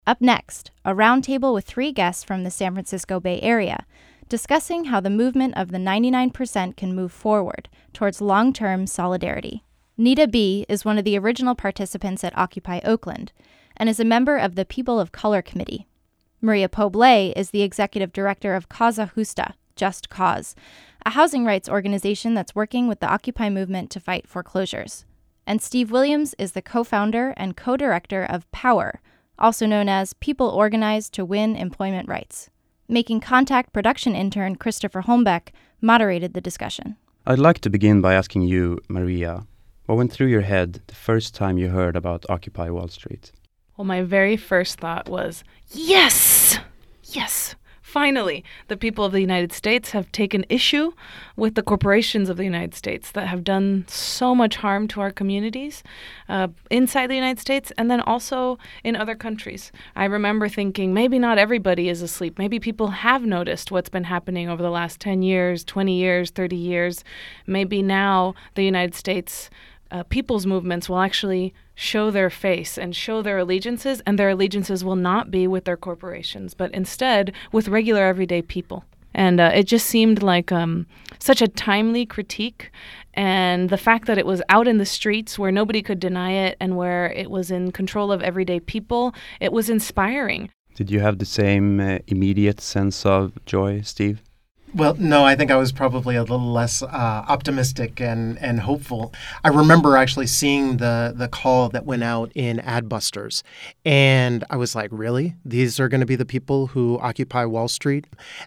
Up next, a roundtable with 3 guests from the San Francisco Bay Area, discussing how the movement of the 99% can move forward towards long-term solidarity. Nita B. is one of the original participants at Occupy Oakland and is a member of the People of Color Committee. Maria Poblé is the executive director of Causa Justa, Just Cause, a housing rights organization that's working with the Occupy movement to fight foreclosures. And Steve Williams is the co-founder and co-director of POWER, also known as People Organized to Win Employment Rights. Making Contact production intern Christopher Holmbeck moderated the discussion. I'd like to begin by asking you, Maria, what went through your head the first time you heard about Occupy Wall Street? Well, my very first thought was, yes! Yes! Finally, the people of the United States have taken issue with the corporations of the United States that have done so much harm to our communities inside the United States and then also in other countries. I remember thinking maybe not everybody is asleep. Maybe people have noticed what's been happening over the last 10 years, 20 years, 30 years. Maybe now the United States people's movements will actually show their face and show their allegiances, and their allegiances will not be with their corporations, but instead with regular everyday people. And it just seemed like such a timely critique, and the fact that it was out in the streets where nobody could deny it and where it was in control of everyday people, it was inspiring. Did you have the same immediate sense of joy, Steve? Well, no, I think I was probably a little less optimistic and hopeful. I remember actually seeing the call that went out in Adbusters, and I was like, really? These are going to be the people who occupy Wall Street?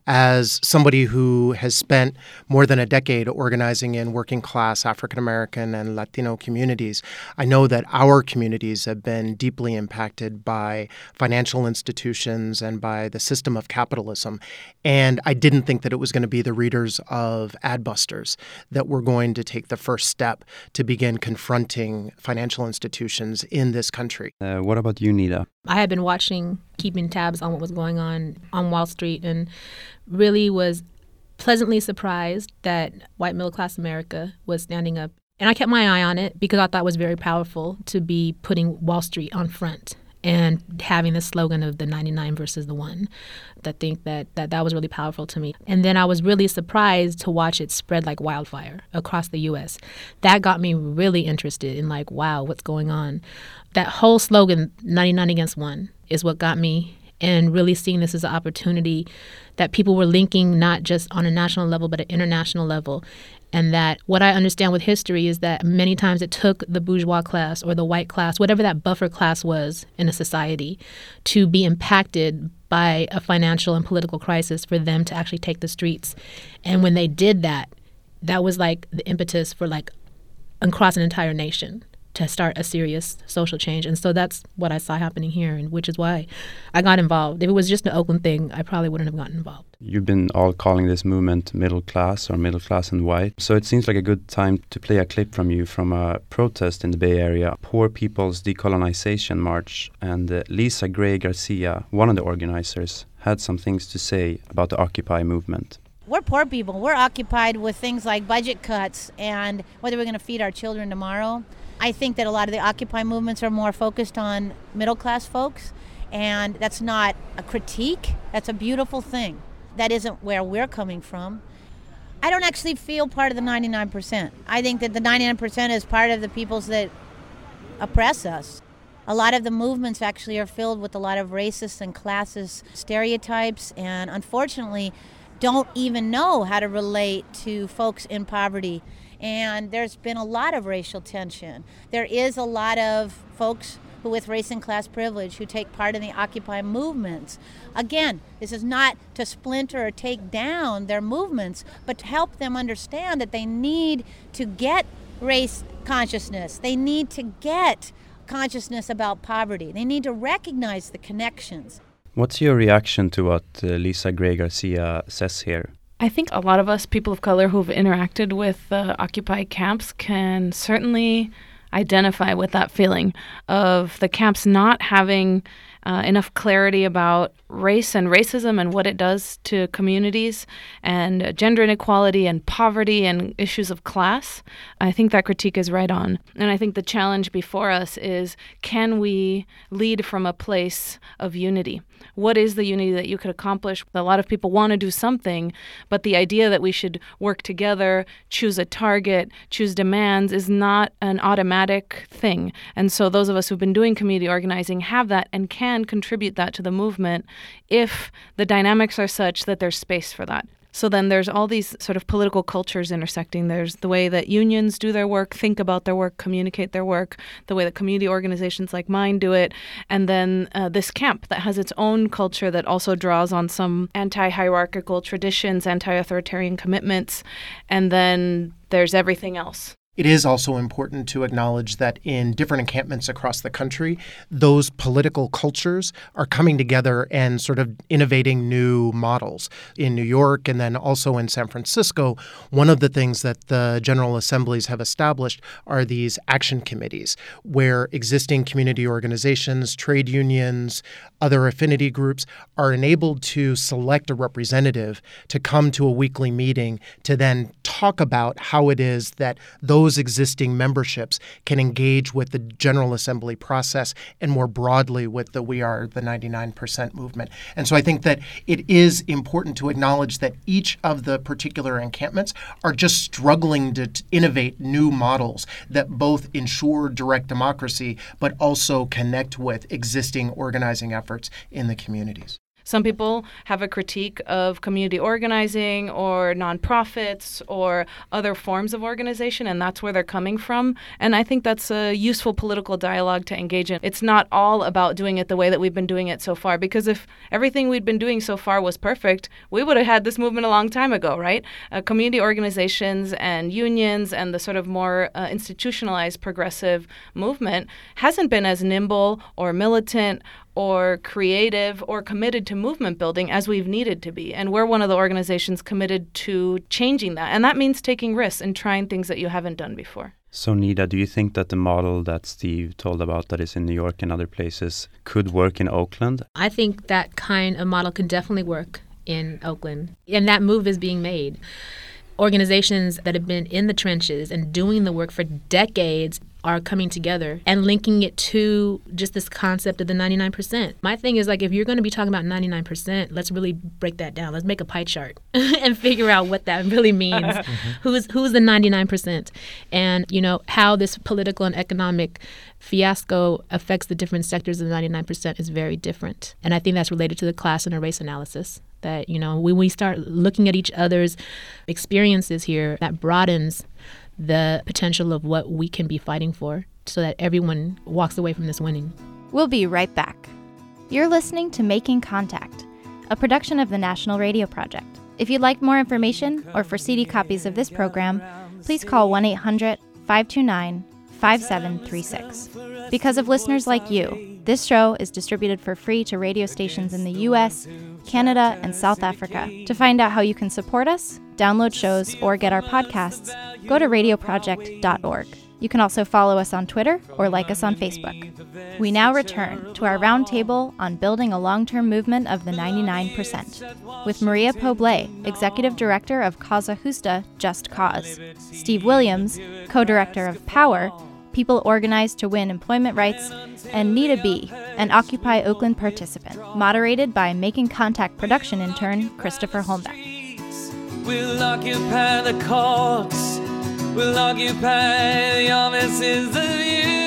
As somebody who has spent more than a decade organizing in working class African American and Latino communities, I know that our communities have been deeply impacted by financial institutions and by the system of capitalism. And I didn't think that it was going to be the readers of Adbusters that were going to take the first step to begin confronting financial institutions in this country. What about you, Nita? I had been watching, keeping tabs on what was going on Wall Street, and really was pleasantly surprised that white middle-class America was standing up. And I kept my eye on it because I thought it was very powerful to be putting Wall Street on front and having the slogan of the 99 versus the 1. I think that was really powerful to me. And then I was really surprised to watch it spread like wildfire across the U.S. That got me really interested in like, wow, what's going on? That whole slogan, 99 against 1, is what got me, and really seeing this as an opportunity that people were linking not just on a national level, but an international level. And that what I understand with history is that many times it took the bourgeois class or the white class, whatever that buffer class was in a society, to be impacted by a financial and political crisis for them to actually take the streets. And when they did that, that was like the impetus for like across an entire nation to start a serious social change. And so that's what I saw happening here, and which is why I got involved. If it was just an Oakland thing, I probably wouldn't have gotten involved. You've been all calling this movement middle class or middle class and white. So it seems like a good time to play a clip from you from a protest in the Bay Area, Poor People's Decolonization March. And Lisa Gray Garcia, one of the organizers, had some things to say about the Occupy movement. We're poor people. We're occupied with things like budget cuts and whether we're going to feed our children tomorrow. I think that a lot of the Occupy movements are more focused on middle-class folks, and that's not a critique. That's a beautiful thing. That isn't where we're coming from. I don't actually feel part of the 99%. I think that the 99% is part of the peoples that oppress us. A lot of the movements actually are filled with a lot of racist and classist stereotypes, and unfortunately don't even know how to relate to folks in poverty. And there's been a lot of racial tension. There is a lot of folks who with race and class privilege who take part in the Occupy movements. Again, this is not to splinter or take down their movements, but to help them understand that they need to get race consciousness. They need to get consciousness about poverty. They need to recognize the connections. What's your reaction to what Lisa Gray Garcia says here? I think a lot of us, people of color who've interacted with Occupy camps, can certainly identify with that feeling of the camps not having enough clarity about race and racism and what it does to communities, and gender inequality and poverty and issues of class. I think that critique is right on. And I think the challenge before us is, can we lead from a place of unity? What is the unity that you could accomplish? A lot of people want to do something, but the idea that we should work together, choose a target, choose demands is not an automatic thing. And so those of us who've been doing community organizing have that and can contribute that to the movement if the dynamics are such that there's space for that. So then there's all these sort of political cultures intersecting. There's the way that unions do their work, think about their work, communicate their work, the way that community organizations like mine do it, and then this camp that has its own culture that also draws on some anti-hierarchical traditions, anti-authoritarian commitments, and then there's everything else. It is also important to acknowledge that in different encampments across the country, those political cultures are coming together and sort of innovating new models. In New York and then also in San Francisco, one of the things that the General Assemblies have established are these action committees where existing community organizations, trade unions, other affinity groups are enabled to select a representative to come to a weekly meeting to then talk about how it is that those existing memberships can engage with the General Assembly process and more broadly with the We Are the 99% movement. And so I think that it is important to acknowledge that each of the particular encampments are just struggling to innovate new models that both ensure direct democracy but also connect with existing organizing efforts in the communities. Some people have a critique of community organizing or nonprofits or other forms of organization, and that's where they're coming from. And I think that's a useful political dialogue to engage in. It's not all about doing it the way that we've been doing it so far, because if everything we'd been doing so far was perfect, we would have had this movement a long time ago, right? Community organizations and unions and the sort of more institutionalized progressive movement hasn't been as nimble or militant or creative or committed to movement building as we've needed to be. And we're one of the organizations committed to changing that. And that means taking risks and trying things that you haven't done before. So Nida, do you think that the model that Steve told about that is in New York and other places could work in Oakland? I think that kind of model can definitely work in Oakland. And that move is being made. Organizations that have been in the trenches and doing the work for decades are coming together and linking it to just this concept of the 99%. My thing is, like, if you're going to be talking about 99%, let's really break that down. Let's make a pie chart and figure out what that really means. Who's the 99%? And, you know, how this political and economic fiasco affects the different sectors of the 99% is very different. And I think that's related to the class and a race analysis. That, you know, when we start looking at each other's experiences here, that broadens the potential of what we can be fighting for so that everyone walks away from this winning. We'll be right back. You're listening to Making Contact, a production of the National Radio Project. If you'd like more information or for CD copies of this program, please call 1-800-529-5736. Because of listeners like you, this show is distributed for free to radio stations in the U.S., Canada, and South Africa. To find out how you can support us, download shows, or get our podcasts, go to radioproject.org. You can also follow us on Twitter or like us on Facebook. We now return to our roundtable on building a long-term movement of the 99%, with Maria Poblé, Executive Director of Causa Justa, Just Cause, Steve Williams, Co-Director of Power, People Organized to Win Employment Rights, and Nida B., an Occupy Oakland participant, moderated by Making Contact production intern Christopher Holmbeck. We'll occupy the courts, we'll occupy the offices of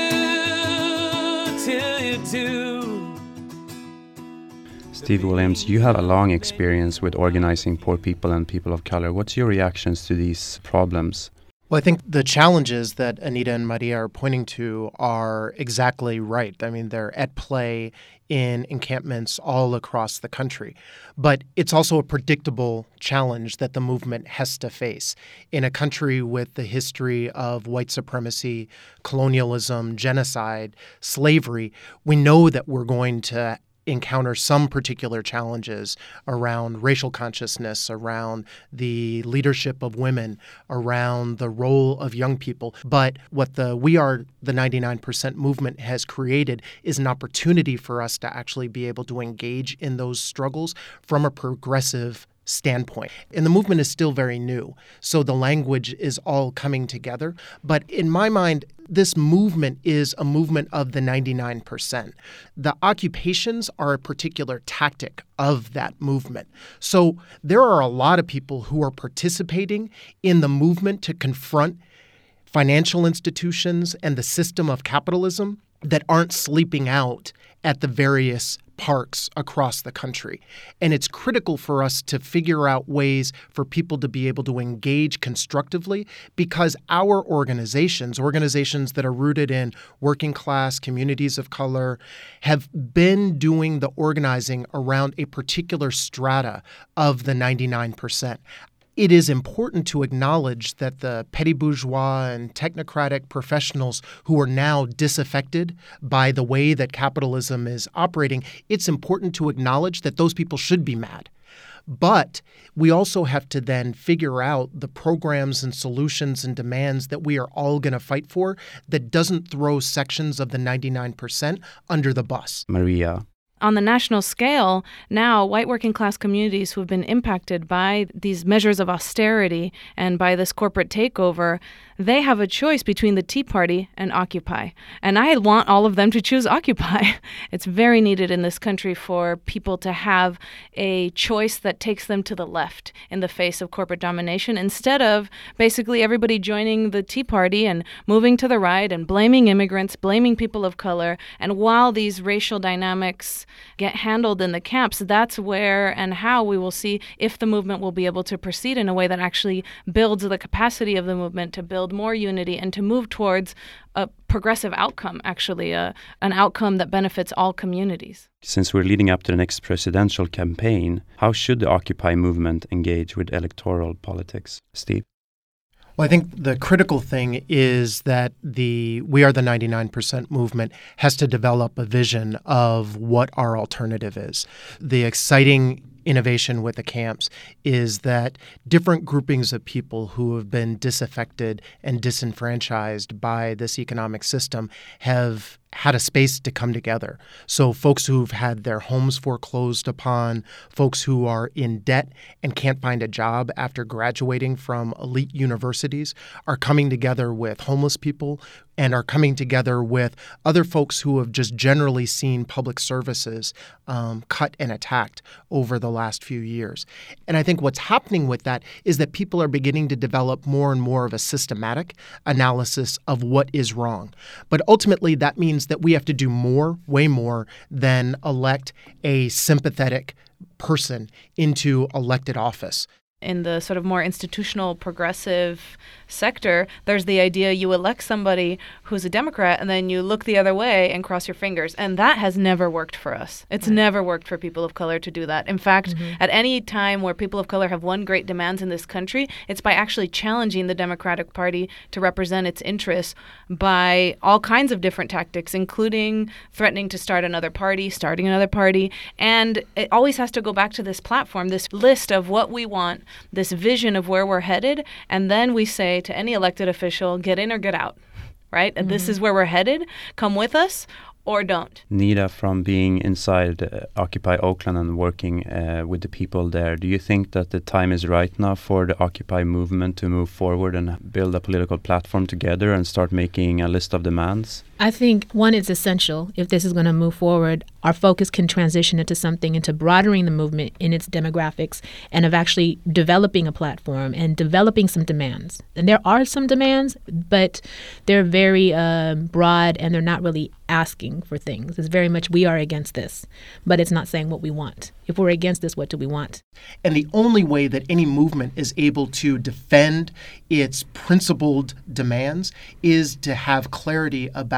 you till you do. Steve Williams, you have a long experience with organizing poor people and people of color. What's your reactions to these problems? Well, I think the challenges that Anita and Maria are pointing to are exactly right. I mean, they're at play in encampments all across the country. But it's also a predictable challenge that the movement has to face. In a country with the history of white supremacy, colonialism, genocide, slavery, we know that we're going to encounter some particular challenges around racial consciousness, around the leadership of women, around the role of young people. But what the We Are the 99% movement has created is an opportunity for us to actually be able to engage in those struggles from a progressive standpoint. And the movement is still very new, so the language is all coming together. But in my mind, this movement is a movement of the 99%. The occupations are a particular tactic of that movement. So there are a lot of people who are participating in the movement to confront financial institutions and the system of capitalism that aren't sleeping out at the various parks across the country. And it's critical for us to figure out ways for people to be able to engage constructively, because our organizations that are rooted in working class communities of color, have been doing the organizing around a particular strata of the 99%. It is important to acknowledge that the petty bourgeois and technocratic professionals who are now disaffected by the way that capitalism is operating, it's important to acknowledge that those people should be mad. But we also have to then figure out the programs and solutions and demands that we are all going to fight for that doesn't throw sections of the 99% under the bus. Maria. On the national scale, now white working class communities who have been impacted by these measures of austerity and by this corporate takeover, they have a choice between the Tea Party and Occupy. And I want all of them to choose Occupy. It's very needed in this country for people to have a choice that takes them to the left in the face of corporate domination, instead of basically everybody joining the Tea Party and moving to the right and blaming immigrants, blaming people of color. And while these racial dynamics get handled in the camps, that's where and how we will see if the movement will be able to proceed in a way that actually builds the capacity of the movement to build more unity and to move towards a progressive outcome, actually, an outcome that benefits all communities. Since we're leading up to the next presidential campaign, how should the Occupy movement engage with electoral politics? Steve? Well, I think the critical thing is that the We Are the 99% movement has to develop a vision of what our alternative is. The exciting innovation with the camps is that different groupings of people who have been disaffected and disenfranchised by this economic system have had a space to come together. So folks who've had their homes foreclosed upon, folks who are in debt and can't find a job after graduating from elite universities are coming together with homeless people and are coming together with other folks who have just generally seen public services cut and attacked over the last few years. And I think what's happening with that is that people are beginning to develop more and more of a systematic analysis of what is wrong. But ultimately, that means that we have to do more, way more, than elect a sympathetic person into elected office. In the sort of more institutional progressive sector, there's the idea you elect somebody who's a Democrat and then you look the other way and cross your fingers. And that has never worked for us. It's never worked for people of color to do that. In fact, at any time where people of color have won great demands in this country, it's by actually challenging the Democratic Party to represent its interests by all kinds of different tactics, including threatening to start another party, starting another party. And it always has to go back to this platform, this list of what we want, this vision of where we're headed, and then we say to any elected official, get in or get out, right? And this is where we're headed. Come with us or don't. Nida, from being inside Occupy Oakland and working with the people there, do you think that the time is right now for the Occupy movement to move forward and build a political platform together and start making a list of demands? I think, one, it's essential if this is going to move forward. Our focus can transition into broadening the movement in its demographics and of actually developing a platform and developing some demands. And there are some demands, but they're very broad and they're not really asking for things. It's very much, we are against this, but it's not saying what we want. If we're against this, what do we want? And the only way that any movement is able to defend its principled demands is to have clarity about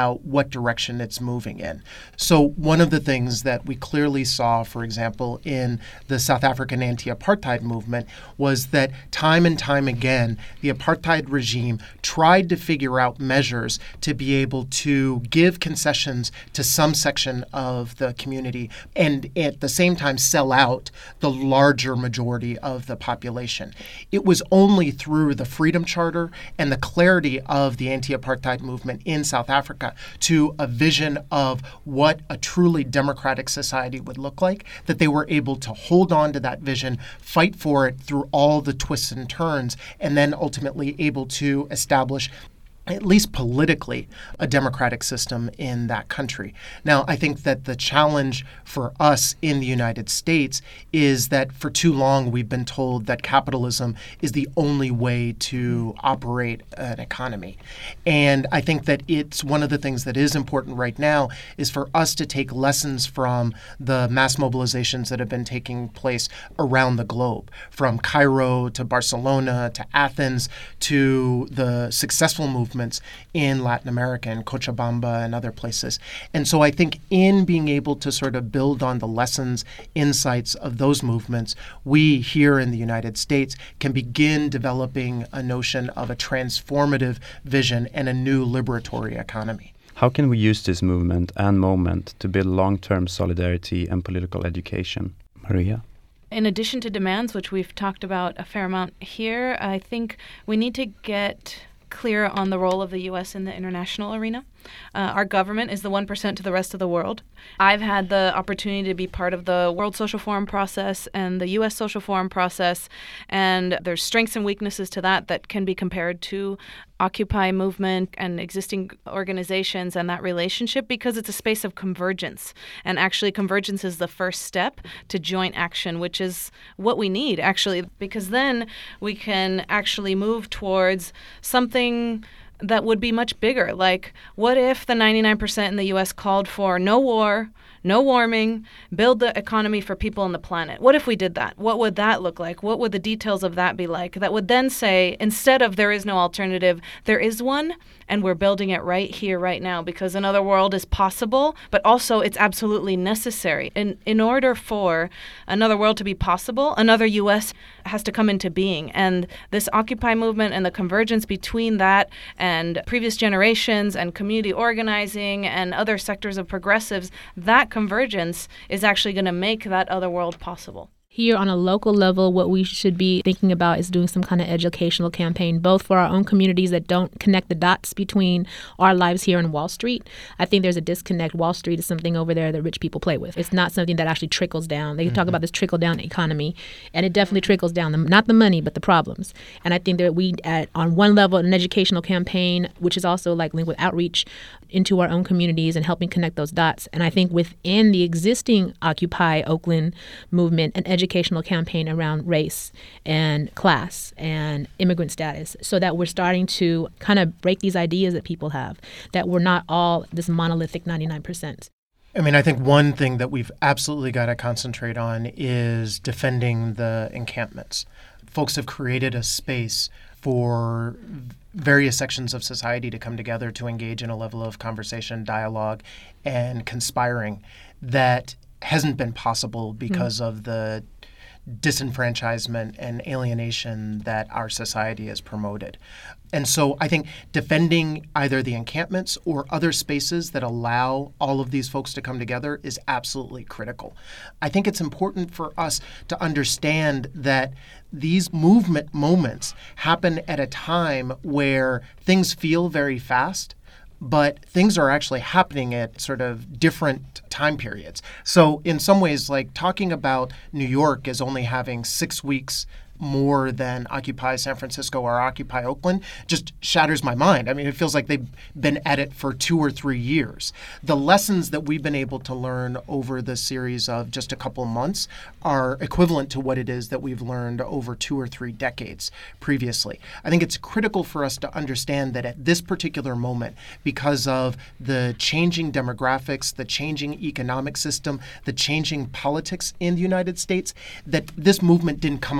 about what direction it's moving in. So one of the things that we clearly saw, for example, in the South African anti-apartheid movement was that time and time again, the apartheid regime tried to figure out measures to be able to give concessions to some section of the community and at the same time sell out the larger majority of the population. It was only through the Freedom Charter and the clarity of the anti-apartheid movement in South Africa to a vision of what a truly democratic society would look like that they were able to hold on to that vision, fight for it through all the twists and turns, and then ultimately able to establish, at least politically, a democratic system in that country. Now, I think that the challenge for us in the United States is that for too long we've been told that capitalism is the only way to operate an economy. And I think that it's one of the things that is important right now is for us to take lessons from the mass mobilizations that have been taking place around the globe, from Cairo to Barcelona to Athens to the successful movements in Latin America and Cochabamba and other places. And so I think in being able to sort of build on the lessons, insights of those movements, we here in the United States can begin developing a notion of a transformative vision and a new liberatory economy. How can we use this movement and moment to build long-term solidarity and political education? Maria? In addition to demands, which we've talked about a fair amount here, I think we need to get clear on the role of the U.S. in the international arena. Our government is the 1% to the rest of the world. I've had the opportunity to be part of the World Social Forum process and the U.S. Social Forum process, and there's strengths and weaknesses to that can be compared to Occupy movement and existing organizations and that relationship because it's a space of convergence. And actually convergence is the first step to joint action, which is what we need, actually, because then we can actually move towards something that would be much bigger. Like, what if the 99% in the U.S. called for no war, no warming, build the economy for people on the planet? What if we did that? What would that look like? What would the details of that be like? That would then say, instead of there is no alternative, there is one, and we're building it right here, right now, because another world is possible, but also it's absolutely necessary. In order for another world to be possible, another U.S. has to come into being. And this Occupy movement and the convergence between that and previous generations and community organizing and other sectors of progressives, that convergence is actually going to make that other world possible. Here on a local level, what we should be thinking about is doing some kind of educational campaign, both for our own communities that don't connect the dots between our lives here in Wall Street. I think there's a disconnect. Wall Street is something over there that rich people play with. It's not something that actually trickles down. They can talk about this trickle-down economy, and it definitely trickles down, not the money, but the problems. And I think that we, on one level, an educational campaign, which is also like linked with outreach into our own communities and helping connect those dots. And I think within the existing Occupy Oakland movement, an educational campaign around race and class and immigrant status, so that we're starting to kind of break these ideas that people have, that we're not all this monolithic 99%. I mean, I think one thing that we've absolutely got to concentrate on is defending the encampments. Folks have created a space for various sections of society to come together to engage in a level of conversation, dialogue, and conspiring that hasn't been possible because of the disenfranchisement and alienation that our society has promoted. And so I think defending either the encampments or other spaces that allow all of these folks to come together is absolutely critical. I think it's important for us to understand that these movement moments happen at a time where things feel very fast, but things are actually happening at sort of different time periods. So in some ways, like talking about New York as only having 6 weeks more than Occupy San Francisco or Occupy Oakland just shatters my mind. I mean, it feels like they've been at it for 2 or 3 years. The lessons that we've been able to learn over the series of just a couple months are equivalent to what it is that we've learned over 2 or 3 decades previously. I think it's critical for us to understand that at this particular moment, because of the changing demographics, the changing economic system, the changing politics in the United States, that this movement didn't come out of nowhere.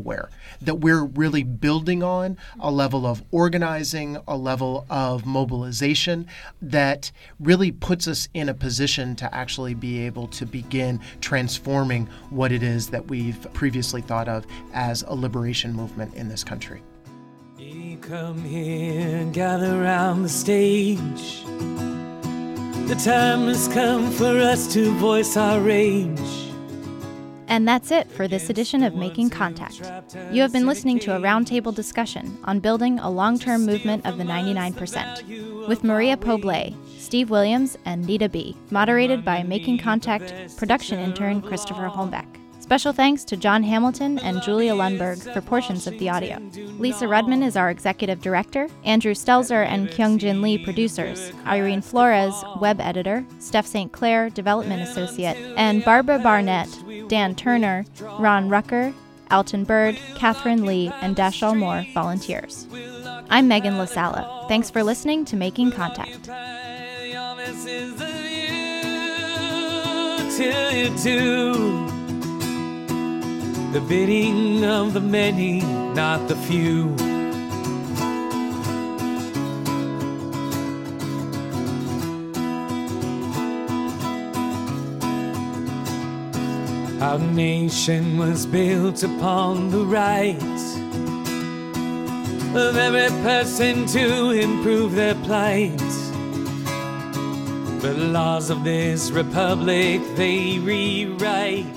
nowhere, that we're really building on a level of organizing, a level of mobilization that really puts us in a position to actually be able to begin transforming what it is that we've previously thought of as a liberation movement in this country. You come here, gather round the stage. The time has come for us to voice our rage. And that's it for this edition of Making Contact. You have been listening to a roundtable discussion on building a long-term movement of the 99%, with Maria Poblé, Steve Williams, and Nita B., moderated by Making Contact production intern Christopher Holmbeck. Special thanks to John Hamilton and Julia Lundberg for portions of the audio. Lisa Rudman is our executive director, Andrew Stelzer and Kyung-Jin Lee producers, Irene Flores, web editor, Steph St. Clair, development associate, and Barbara Barnett, Dan Turner, Ron Rucker, Alton Bird, Catherine Lee, and Dashal Moore volunteers. I'm Megan LaSala. Thanks for listening to Making Contact. Till you do the bidding of the many, not the few. Our nation was built upon the right of every person to improve their plight. The laws of this republic they rewrite.